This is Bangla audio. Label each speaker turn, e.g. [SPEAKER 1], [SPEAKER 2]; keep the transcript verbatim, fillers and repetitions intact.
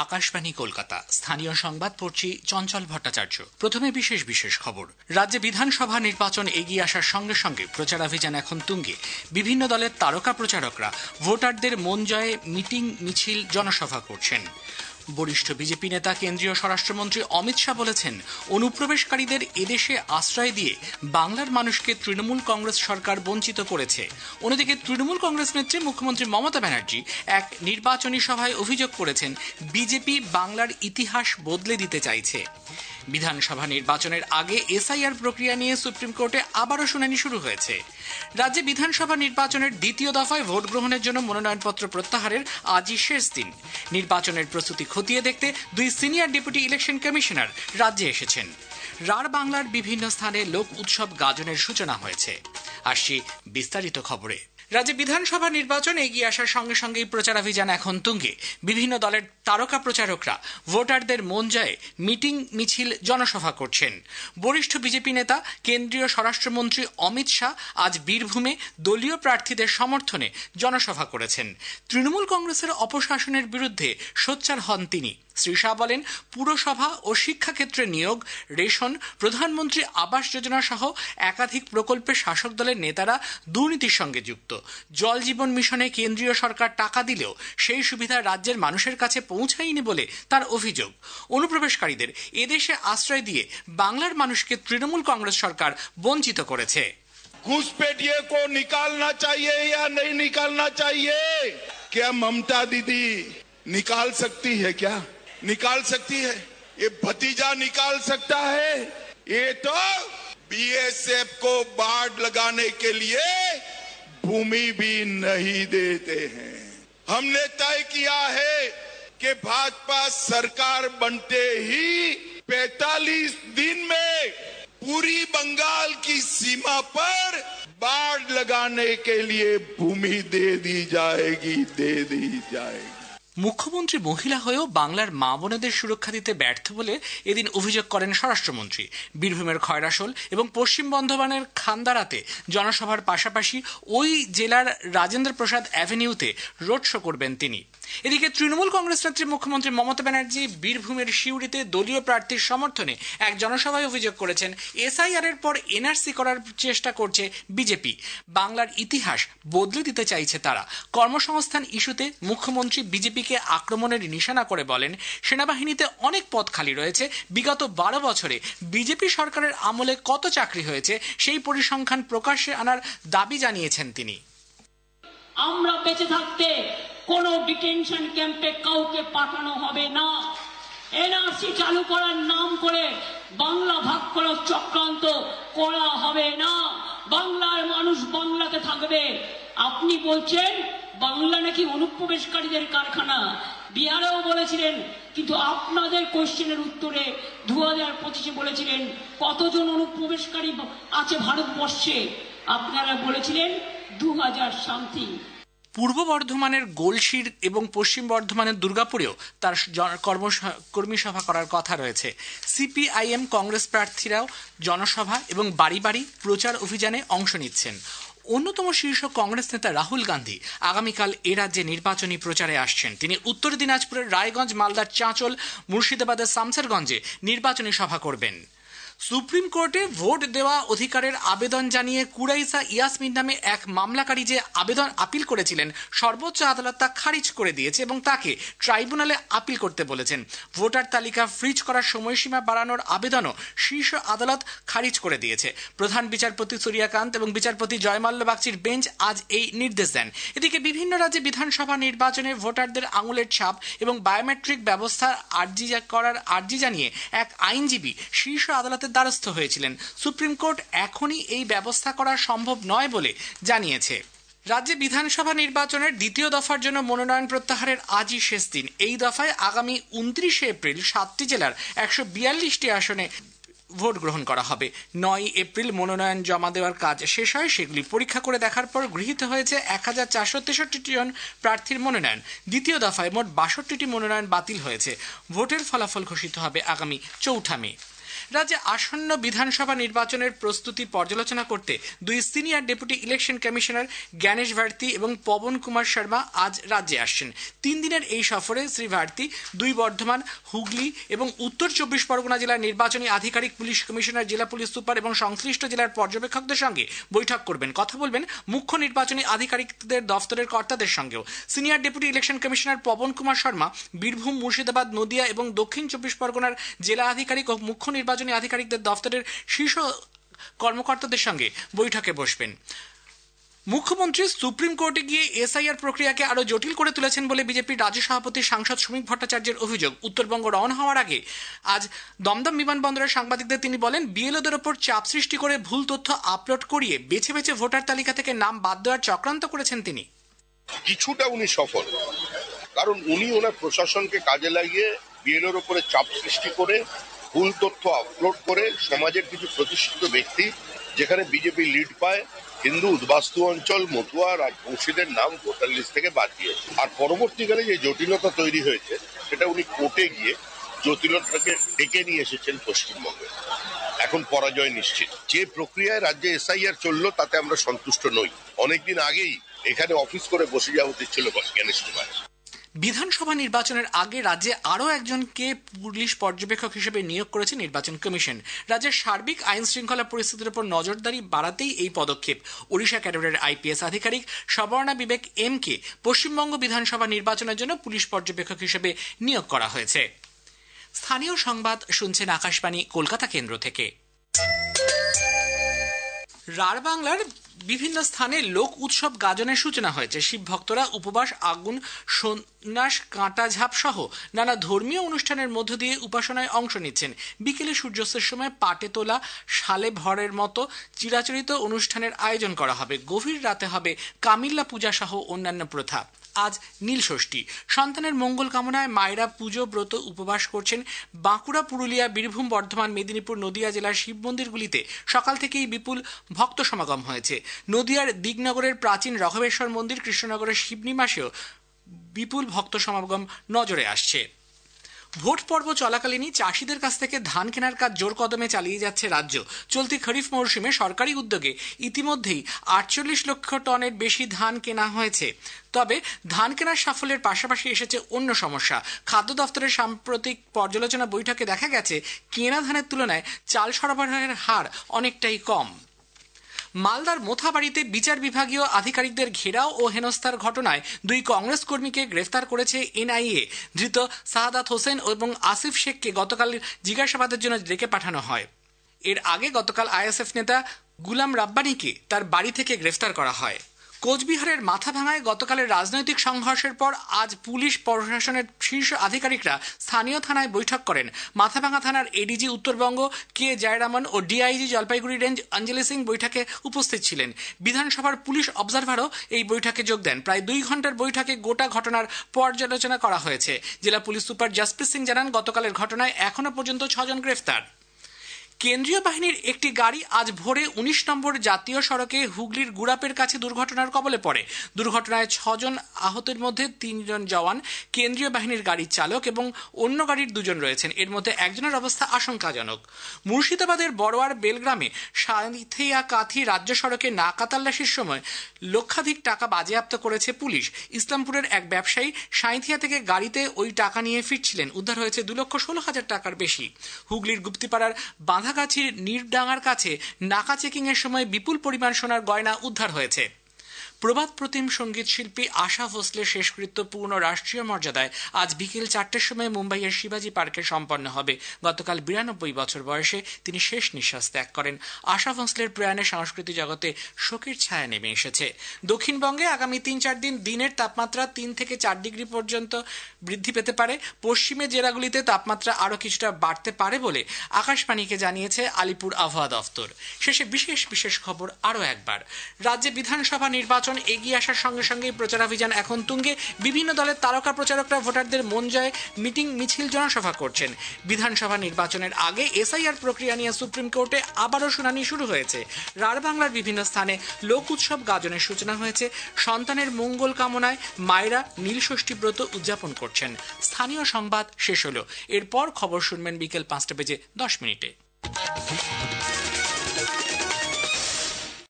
[SPEAKER 1] আকাশবাণী কলকাতা। স্থানীয় সংবাদ পড়ছি চঞ্চল ভট্টাচার্য। প্রথমে বিশেষ বিশেষ খবর। রাজ্যে বিধানসভা নির্বাচন এগিয়ে আসার সঙ্গে সঙ্গে প্রচারাভিযান এখন তুঙ্গে। বিভিন্ন দলের তারকা প্রচারকরা ভোটারদের মন জয়ে মিটিং, মিছিল, জনসভা করছেন। বরিষ্ঠ বিজেপি নেতা কেন্দ্রীয় স্বরাষ্ট্রমন্ত্রী অমিত শাহ বলেছেন, অনুপ্রবেশকারীদের এদেশে আশ্রয় দিয়ে বাংলার মানুষকে তৃণমূল কংগ্রেস সরকার বঞ্চিত করেছে। অন্যদিকে তৃণমূল কংগ্রেস নেত্রী মুখ্যমন্ত্রী মমতা ব্যানার্জি এক নির্বাচনী সভায় অভিযোগ করেছেন, বিজেপি বাংলার ইতিহাস বদলে দিতে চাইছে। বিধানসভা নির্বাচনের আগে এসআইআর প্রক্রিয়া নিয়ে সুপ্রিম কোর্টে আবারও শুনানি শুরু হয়েছে। রাজ্যে বিধানসভা নির্বাচনের দ্বিতীয় দফায় ভোট গ্রহণের জন্য মনোনয়নপত্র প্রত্যাহারের আজই শেষ দিন। নির্বাচনের প্রস্তুতি খতিয়ে দেখতে দুই সিনিয়র ডেপুটি ইলেকশন কমিশনার রাজ্যে এসেছেন। রাঢ় বাংলার বিভিন্ন স্থানে লোক উৎসব গাজনের সূচনা হয়েছে। আসছি বিস্তারিত খবরে। রাজ্যে বিধানসভা নির্বাচন এগিয়ে আসার সঙ্গে সঙ্গেই প্রচারাভিযান এখন তুঙ্গে। বিভিন্ন দলের তারকা প্রচারকরা ভোটারদের মন জয়ে মিটিং, মিছিল, জনসভা করছেন। বরিষ্ঠ বিজেপি নেতা কেন্দ্রীয় স্বরাষ্ট্রমন্ত্রী অমিত শাহ আজ বীরভূমে দলীয় প্রার্থীদের সমর্থনে জনসভা করেছেন। তৃণমূল কংগ্রেসের অপশাসনের বিরুদ্ধে সোচ্চার হন তিনি। শ্রী শাহ বলেন, পুরসভা ও শিক্ষাক্ষেত্রে নিয়োগ, রেশন, প্রধানমন্ত্রী আবাস যোজনা সহ একাধিক প্রকল্পে শাসক দলের নেতারা দুর্নীতির সঙ্গে যুক্ত। জল জীবন মিশনে কেন্দ্রীয় সরকার টাকা দিলেও সেই সুবিধা রাজ্যের মানুষের কাছে পৌঁছায়নি বলে তার অভিযোগ। অনুপ্রবেশকারীদের এদেশে আশ্রয় দিয়ে বাংলার মানুষকে তৃণমূল কংগ্রেস সরকার বঞ্চিত করেছে।
[SPEAKER 2] घुसपैठिए को निकालना चाहिए या नहीं निकालना चाहिए? क्या ममता दीदी निकाल सकती है? क्या निकाल सकती है? ये भतीजा निकाल सकता है? ये तो बीएसएफ को बाढ़ लगाने के लिए भूमि भी नहीं देते हैं। हमने तय किया है कि भाजपा सरकार बनते ही पैंतालीस दिन में पूरी बंगाल की सीमा पर बाढ़ लगाने के लिए भूमि दे दी जाएगी, दे दी जाएगी।
[SPEAKER 1] মুখ্যমন্ত্রী মহিলা হয়েও বাংলার মা বোনেদের সুরক্ষা দিতে ব্যর্থ বলে এদিন অভিযোগ করেন স্বরাষ্ট্রমন্ত্রী। বীরভূমের খয়রাশোল এবং পশ্চিম বর্ধমানের খান্দারাতে জনসভার পাশাপাশি ওই জেলার রাজেন্দ্র প্রসাদ অ্যাভিনিউতে রোড শো করবেন তিনি। এদিকে তৃণমূল কংগ্রেস নেত্রী মুখ্যমন্ত্রী মমতা ব্যানার্জি বীরভূমের সিউড়িতে দলীয় প্রার্থীর সমর্থনে এক জনসভায় অভিযোগ করেছেন, এসআইআর এর পর এনআরসি করার চেষ্টা করছে বিজেপি। বাংলার ইতিহাস বদলে দিতে চাইছে তারা। কর্মসংস্থান ইস্যুতে মুখ্যমন্ত্রী বিজেপিকে আক্রমণের নিশানা করে বলেন, সেনাবাহিনীতে অনেক পদ খালি রয়েছে। বিগত বারো বছরে বিজেপি সরকারের আমলে কত চাকরি হয়েছে সেই পরিসংখ্যান প্রকাশ্যে আনার দাবি জানিয়েছেন তিনি।
[SPEAKER 3] আমরা বেঁচে থাকতে কোন ডিটেনশন ক্যাম্পে কাউকে পাঠানো হবে না। এনআরসি চালু করার নাম করে বাংলা ভাগ করার চক্রান্ত করা হবে না। বাংলার মানুষ বাংলাতে থাকবে। আপনি বলছেন বাংলা নাকি অনুপ্রবেশকারীদের কারখানা। বিহারেও বলেছিলেন, কিন্তু আপনাদের কোয়েশ্চেনের উত্তরে দু হাজার পঁচিশে বলেছিলেন কতজন অনুপ্রবেশকারী আছে ভারতবর্ষে। আপনারা বলেছিলেন দু হাজার সামথিং।
[SPEAKER 1] পূর্ব বর্ধমানের গোলশির এবং পশ্চিম বর্ধমানের দুর্গাপুরেও তার কর্মী সভা করার কথা রয়েছে। সিপিআইএম কংগ্রেস প্রার্থীরাও জনসভা এবং বাড়ি বাড়ি প্রচার অভিযানে অংশ নিচ্ছেন। অন্যতম শীর্ষ কংগ্রেস নেতা রাহুল গান্ধী আগামীকাল এ রাজ্যে নির্বাচনী প্রচারে আসছেন। তিনি উত্তর দিনাজপুরের রায়গঞ্জ, মালদার চাঁচল, মুর্শিদাবাদের শামসেরগঞ্জে নির্বাচনী সভা করবেন। সুপ্রিম কোর্টে ভোট দেওয়া অধিকারের আবেদন জানিয়ে কুরাইসা ইয়াসমিন নামে এক মামলাকারী যে আবেদন আপিল করেছিলেন, সর্বোচ্চ আদালত তা খারিজ করে দিয়েছে এবং তাকে ট্রাইব্যুনালে আপিল করতে বলেছেন। ভোটার তালিকা ফ্রিজ করার সময়সীমা বাড়ানোর আবেদনও শীর্ষ আদালত খারিজ করে দিয়েছে। প্রধান বিচারপতি সূর্যকান্ত এবং বিচারপতি জয়মাল্য বাগচির বেঞ্চ আজ এই নির্দেশ দেন। এদিকে বিভিন্ন রাজ্যে বিধানসভা নির্বাচনে ভোটারদের আঙুলের ছাপ এবং বায়োমেট্রিক ব্যবস্থার আর্জি করার আর্জি জানিয়ে এক আইনজীবী শীর্ষ আদালতের দ্বারস্থ হয়েছিলেন। সুপ্রিম কোর্ট এখনই এই ব্যবস্থা করা সম্ভব নয় বলে জানিয়েছে। রাজ্যে বিধানসভা নির্বাচনের দ্বিতীয় দফার জন্য মনোনয়ন প্রত্যাহারের আজই শেষ দিন। এই দফায় আগামী উনত্রিশে এপ্রিল সাতটি জেলার একশো বিয়াল্লিশটি আসনে ভোট গ্রহণ করা হবে। নয় এপ্রিল মনোনয়ন জমা দেওয়ার কাজ শেষ হয়। সেগুলি পরীক্ষা করে দেখার পর গৃহীত হয়েছে এক হাজার চারশো তেষট্টি জন প্রার্থীর মনোনয়ন। দ্বিতীয় দফায় মোট বাষট্টিটি মনোনয়ন বাতিল হয়েছে। ভোটের ফলাফল ঘোষিত হবে আগামী চৌঠা মে। রাজ্যে আসন্ন বিধানসভা নির্বাচনের প্রস্তুতি পর্যালোচনা করতে দুই senior deputy election commissioner Gyanesh Bharti এবং পবন কুমার শর্মা আজ রাজ্যে আসছেন। তিন দিনের এই সফরে শ্রী ভারতী দুই বর্ধমান, হুগলি এবং উত্তর চব্বিশ পরগনা জেলার নির্বাচনী আধিকারিক, পুলিশ কমিশনার, জেলা পুলিশ সুপার এবং সংশ্লিষ্ট জেলার পর্যবেক্ষকদের সঙ্গে বৈঠক করবেন। কথা বলবেন মুখ্য নির্বাচনী আধিকারিকদের দফতরের কর্তাদের সঙ্গেও। Senior deputy election commissioner Pawan Kumar Sharma Birbhum, Murshidabad, Nadia এবং দক্ষিণ চব্বিশ পরগনার জেলা আধিকারিক ও মুখ্য নির্বাচনী আধিকারিকদের দফতরের শীর্ষ কর্মকর্তাদের সঙ্গে বৈঠকে বসবেন। মুখ্যমন্ত্রী সুপ্রিম কোর্টে গিয়ে এসআইআর প্রক্রিয়াকে আরো জটিল করে তুলেছেন বলে বিজেপির রাজ্য সভাপতি সাংসদ শ্রমিক ভট্টাচার্যের অভিযোগ। উত্তরবঙ্গ রওনা হওয়ার আগে আজ দমদম বিমানবন্দরের সাংবাদিকদের তিনি বলেন, বিএলওদের ওপর চাপ সৃষ্টি করে ভুল তথ্য আপলোড করিয়ে বেছে বেছে ভোটার তালিকা থেকে নাম বাদ দেওয়ার চক্রান্ত করেছেন তিনি।
[SPEAKER 4] কিছুটা উনি সফল, কারণ উনি ওনার প্রশাসনকে কাজে লাগিয়ে বিএলওর উপরে চাপ সৃষ্টি করে ভুল তথ্য আপলোড করে সমাজের কিছু প্রতিষ্ঠিত ব্যক্তি, যেখানে বিজেপি লিড পায়, হিন্দু উদ্বাস্তু অঞ্চল, মতুয়া, রাজবংশীদের নাম ভোটার লিস্ট থেকে বাদ দিয়ে, আর পরবর্তীকালে যে জটিলতা তৈরি হয়েছে সেটা উনি কোর্টে গিয়ে জটিলতাকে ডেকে নিয়ে এসেছেন পশ্চিমবঙ্গে। এখন পরাজয় নিশ্চিত। যে প্রক্রিয়ায় রাজ্যে এসআইআর চললো তাতে আমরা সন্তুষ্ট নই। অনেকদিন আগেই এখানে অফিস করে বসে যাওয়া উচিত ছিল জ্ঞানেশ কুমার।
[SPEAKER 1] বিধানসভা নির্বাচনের আগে রাজ্যে আরও একজনকে পুলিশ পর্যবেক্ষক হিসেবে নিয়োগ করেছে নির্বাচন কমিশন। রাজ্যের সার্বিক আইন শৃঙ্খলা পরিস্থিতির উপর নজরদারি বাড়াতেই এই পদক্ষেপ। ওড়িশা ক্যাডারের আইপিএস আধিকারিক সবর্ণা বিবেক এম কে পশ্চিমবঙ্গ বিধানসভা নির্বাচনের জন্য পুলিশ পর্যবেক্ষক হিসেবে নিয়োগ করা হয়েছে। স্থানীয় সংবাদ শুনছেন আকাশবাণী কলকাতা কেন্দ্র থেকে। রাঢ় বাংলার বিভিন্ন স্থানে লোক উৎসব গাজনের সূচনা হয়েছে। শিব ভক্তরা উপবাস, আগুন, সন্ন্যাস, কাঁটা ঝাপ সহ নানা ধর্মীয় অনুষ্ঠানের মধ্য দিয়ে উপাসনায় অংশ নিচ্ছেন। বিকেলে সূর্যাস্তের সময় পাটে তোলা শালে ভরের মতো চিরাচরিত অনুষ্ঠানের আয়োজন করা হবে। গভীর রাতে হবে কামিল্লা পূজা সহ অন্যান্য প্রথা। আজ নীল ষষ্ঠী। সন্তানের মঙ্গল কামনায় মায়েরা পুজো ব্রত উপবাস করছেন। বাঁকুড়া, পুরুলিয়া, বীরভূম, বর্ধমান, মেদিনীপুর, নদিয়া জেলার শিব মন্দিরগুলিতে সকাল থেকেই বিপুল ভক্ত সমাগম হয়েছে। নদিয়ার দিগনগরের প্রাচীন রঘবেশ্বর মন্দির, কৃষ্ণনগরের শিবনিবাসেও বিপুল ভক্ত সমাগম নজরে আসছে। ভোট পর্ব চলাকালীনই চাষিদের কাছ থেকে ধান কেনার কাজ জোর কদমে চালিয়ে যাচ্ছে রাজ্য। চলতি খরিফ মৌসুমে সরকারি উদ্যোগে ইতিমধ্যেই আটচল্লিশ লক্ষ টনের বেশি ধান কেনা হয়েছে। তবে ধান কেনার সাফল্যের পাশাপাশি এসেছে অন্য সমস্যা। খাদ্য দফতরের সাম্প্রতিক পর্যালোচনা বৈঠকে দেখা গেছে, কেনা ধানের তুলনায় চাল সরবরাহের হার অনেকটাই কম। মালদার মোথাবাড়িতে বিচার বিভাগীয় আধিকারিকদের ঘেরাও ও হেনস্থার ঘটনায় দুই কংগ্রেস কর্মীকে গ্রেফতার করেছে এনআইএ। ধৃত সাহাদাত হোসেন এবং আসিফ শেখকে গতকাল জিজ্ঞাসাবাদের জন্য ডেকে পাঠানো হয়। এর আগে গতকাল আইএসএফ নেতা গুলাম রাব্বানিকে তার বাড়ি থেকে গ্রেফতার করা হয়। কোচবিহারের মাথাভাঙায় গতকালের রাজনৈতিক সংঘর্ষের পর আজ পুলিশ প্রশাসনের শীর্ষ আধিকারিকরা স্থানীয় থানায় বৈঠক করেন। মাথাভাঙা থানার এডিজি উত্তরবঙ্গ কে জয়রামন ও ডিআইজি জলপাইগুড়ি রেঞ্জ অঞ্জলি সিং বৈঠকে উপস্থিত ছিলেন। বিধানসভার পুলিশ অবজারভারও এই বৈঠকে যোগ দেন। প্রায় দুই ঘন্টার বৈঠকে গোটা ঘটনার পর্যালোচনা করা হয়েছে। জেলা পুলিশ সুপার জসপ্রীত সিং জানান, গতকালের ঘটনায় এখনো পর্যন্ত ছজন গ্রেফতার। কেন্দ্রীয় বাহিনীর একটি গাড়ি আজ ভোরে উনিশ নম্বর জাতীয় সড়কে হুগলির গুড়াপের কাছে দুর্ঘটনার কবলে পড়ে। দুর্ঘটনায় ছজন আহতের মধ্যে তিনজন জওয়ান, কেন্দ্রীয় বাহিনীর গাড়ির চালক এবং অন্য গাড়ির দুজন রয়েছেন। এর মধ্যে একজনের অবস্থা আশঙ্কাজনক। মুর্শিদাবাদের বড়োয়ার বেলগ্রামে সাঁথিয়া কাথি রাজ্য সড়কে নাকা তল্লাশির সময় লক্ষাধিক টাকা বাজেয়াপ্ত করেছে পুলিশ। ইসলামপুরের এক ব্যবসায়ী সাঁথিয়া থেকে গাড়িতে ওই টাকা নিয়ে ফিরছিলেন। উদ্ধার হয়েছে দু লক্ষ ষোলো হাজার টাকার বেশি। হুগলির গুপ্তিপাড়ার বাঁধাগাছির নিরডাঙ্গার কাছে নাকা চেকিং এর সময় বিপুল পরিমাণ সোনার গয়না উদ্ধার হয়েছে। প্রবাদ প্রতিম সঙ্গীত শিল্পী আশা ভোসলের শেষকৃত্য পূর্ণ রাষ্ট্রীয় মর্যাদায় আজ বিকেল চারটের সময় মুম্বাইয়ের শিবাজি পার্কে সম্পন্ন হবে। গতকাল বিরানব্বই বছর বয়সে তিনি শেষ নিঃশ্বাস ত্যাগ করেন। আশা ভোসলের প্রয়াণে সংস্কৃতি জগতে শোকের ছায়া নেমে এসেছে। দক্ষিণবঙ্গে আগামী তিন চার দিন দিনের তাপমাত্রা তিন থেকে চার ডিগ্রি পর্যন্ত বৃদ্ধি পেতে পারে। পশ্চিমের জেলাগুলিতে তাপমাত্রা আরও কিছুটা বাড়তে পারে বলে আকাশবাণীকে জানিয়েছে আলিপুর আবহাওয়া দফতর। শেষে বিশেষ বিশেষ খবর আরও একবার। রাজ্যে বিধানসভা নির্বাচন এগিয়ে আসার সঙ্গে সঙ্গে প্রচারাভিযান এখন তুঙ্গে। বিভিন্ন দলের তারকা প্রচারকরা ভোটারদের মন জয় মিটিং, মিছিল, জনসভা করছেন। বিধানসভা নির্বাচনের আগে এসআইআর প্রক্রিয়া নিয়ে সুপ্রিম কোর্টে আবারও শুনানি শুরু হয়েছে। রাঢ় বাংলার বিভিন্ন স্থানে লোক উৎসব গাজনের সূচনা হয়েছে। সন্তানের মঙ্গল কামনায় মায়েরা নীল ষষ্ঠী ব্রত উদযাপন করছেন। স্থানীয় সংবাদ শেষ হলো। এরপর খবর শুনবেন বিকেল পাঁচটা বেজে দশ মিনিটে। নিউজ।